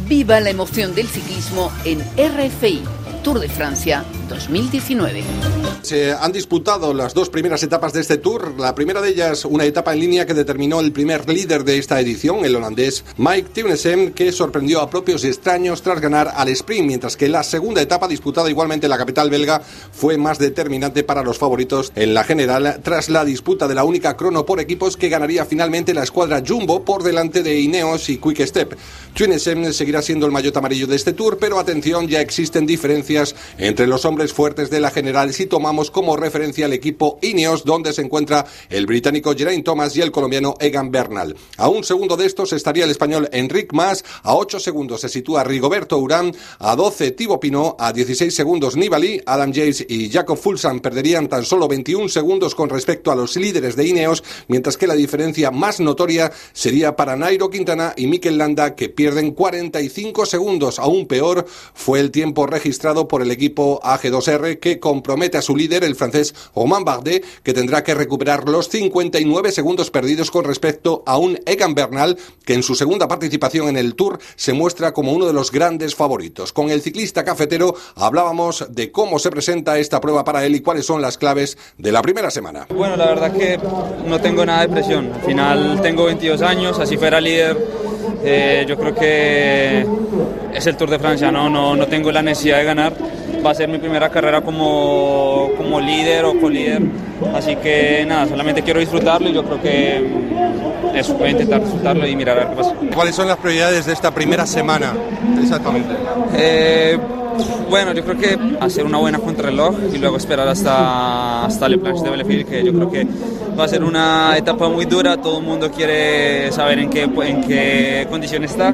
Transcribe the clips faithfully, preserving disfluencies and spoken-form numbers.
Viva la emoción del ciclismo en R F I, Tour de Francia dos mil diecinueve. Se han disputado las dos primeras etapas de este Tour. La primera de ellas, una etapa en línea que determinó el primer líder de esta edición, el holandés Mike Teunissen, que sorprendió a propios y extraños tras ganar al sprint, mientras que la segunda etapa, disputada igualmente en la capital belga, fue más determinante para los favoritos en la general, tras la disputa de la única crono por equipos que ganaría finalmente la escuadra Jumbo por delante de Ineos y Quick Step. Teunissen seguirá siendo el maillot amarillo de este Tour, pero atención, ya existen diferencias entre los hombres fuertes de la general si tomamos como referencia el equipo Ineos, donde se encuentra el británico Geraint Thomas y el colombiano Egan Bernal. A un segundo de estos estaría el español Enric Mas, a ocho segundos se sitúa Rigoberto Urán, a doce Thibaut Pinot, a dieciséis segundos Nibali. Adam Yates y Jakob Fuglsang perderían tan solo veintiún segundos con respecto a los líderes de Ineos, mientras que la diferencia más notoria sería para Nairo Quintana y Mikel Landa, que pierden cuarenta y cinco segundos. Aún peor fue el tiempo registrado por el equipo A G dos R, que compromete a su líder, el francés Romain Bardet, que tendrá que recuperar los cincuenta y nueve segundos perdidos con respecto a un Egan Bernal, que en su segunda participación en el Tour se muestra como uno de los grandes favoritos. Con el ciclista cafetero hablábamos de cómo se presenta esta prueba para él y cuáles son las claves de la primera semana. Bueno, la verdad que no tengo nada de presión. Al final tengo veintidós años, así fuera líder, eh, yo creo que es el Tour de Francia, ¿no? No, no tengo la necesidad de ganar. Va a ser mi primera carrera como, como líder o co-líder, así que nada, solamente quiero disfrutarlo y yo creo que eso, voy a intentar disfrutarlo y mirar a ver qué pasa. ¿Cuáles son las prioridades de esta primera semana exactamente? Eh, bueno, yo creo que hacer una buena contrarreloj y luego esperar hasta, hasta Le Planche de Belleville, que yo creo que va a ser una etapa muy dura. Todo el mundo quiere saber en qué, en qué condición está.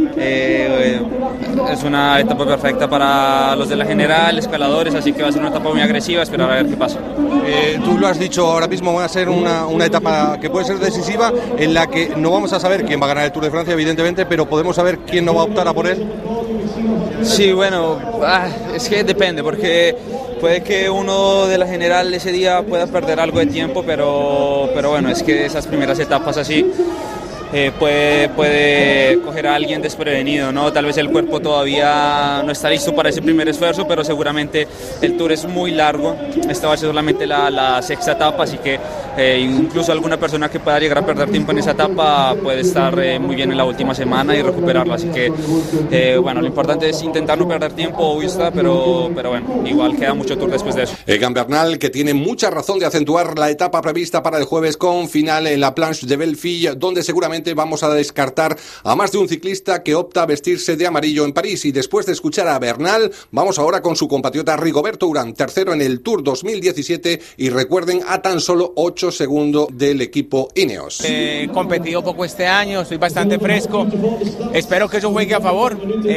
Eh, es una etapa perfecta para los de la general, escaladores, así que va a ser una etapa muy agresiva, esperar a ver qué pasa. Eh, tú lo has dicho, ahora mismo va a ser una, una etapa que puede ser decisiva, en la que no vamos a saber quién va a ganar el Tour de Francia, evidentemente, pero podemos saber quién no va a optar a por él. Sí, bueno, ah, es que depende, porque puede que uno de la general ese día pueda perder algo de tiempo, pero, pero bueno, es que esas primeras etapas así eh, puede, puede coger a alguien desprevenido, ¿no? Tal vez el cuerpo todavía no está listo para ese primer esfuerzo, pero seguramente el Tour es muy largo. Esta va a ser solamente la, la sexta etapa, así que eh, incluso alguna persona que pueda llegar a perder tiempo en esa etapa puede estar eh, muy bien en la última semana y recuperarla, así que eh, bueno, lo importante es intentar no perder tiempo, obvio está, pero, pero bueno, igual queda mucho Tour después de eso. Egan Bernal, que tiene mucha razón de acentuar la etapa prevista para el jueves con final en la Planche de Belleville, donde seguramente vamos a descartar a más de un ciclista que opta a vestirse de amarillo en París. Y después de escuchar a Bernal, vamos ahora con su compatriota Rigoberto Urán, tercero en el Tour dos mil diecisiete, y recuerden, a tan solo ocho segundos del equipo Ineos. He competido poco este año, estoy bastante fresco, espero que eso juegue a favor,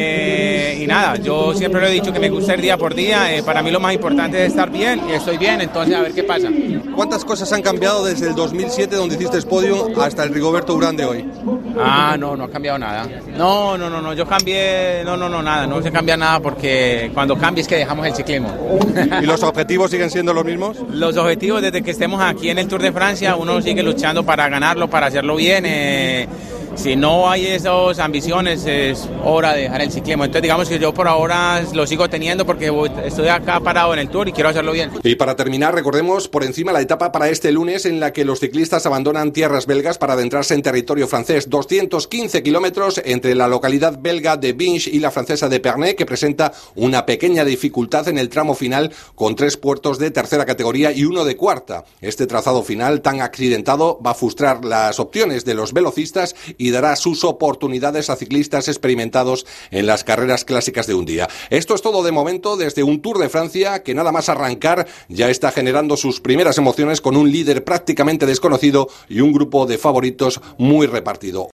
eh, y nada, yo siempre lo he dicho que me gusta ir día por día, eh, para mí lo más importante es estar bien, y estoy bien, entonces a ver qué pasa. ¿Cuántas cosas han cambiado desde el dos mil siete, donde hiciste podium, hasta el Rigoberto Urán de hoy? Ah, no, no ha cambiado nada. No, no, no, no, yo cambié, no, no, no, nada, no se cambia nada porque cuando cambia es que dejamos el ciclismo. ¿Y los objetivos siguen siendo los mismos? Los objetivos desde que estemos aquí en el Tour de Francia, uno sigue luchando para ganarlo, para hacerlo bien. Eh, si no hay esas ambiciones, es hora de dejar el ciclismo. Entonces digamos que yo por ahora lo sigo teniendo porque estoy acá parado en el Tour y quiero hacerlo bien. Y para terminar, recordemos por encima la etapa para este lunes en la que los ciclistas abandonan tierras belgas para adentrarse en territorio francés. doscientos quince kilómetros entre la localidad belga de Binche y la francesa de Pernay, que presenta una pequeña dificultad en el tramo final, con tres puertos de tercera categoría y uno de cuarta. Este trazado final tan accidentado va a frustrar las opciones de los velocistas y dará sus oportunidades a ciclistas experimentados en las carreras clásicas de un día. Esto es todo de momento desde un Tour de Francia que nada más arrancar ya está generando sus primeras emociones, con un líder prácticamente desconocido y un grupo de favoritos muy repartido.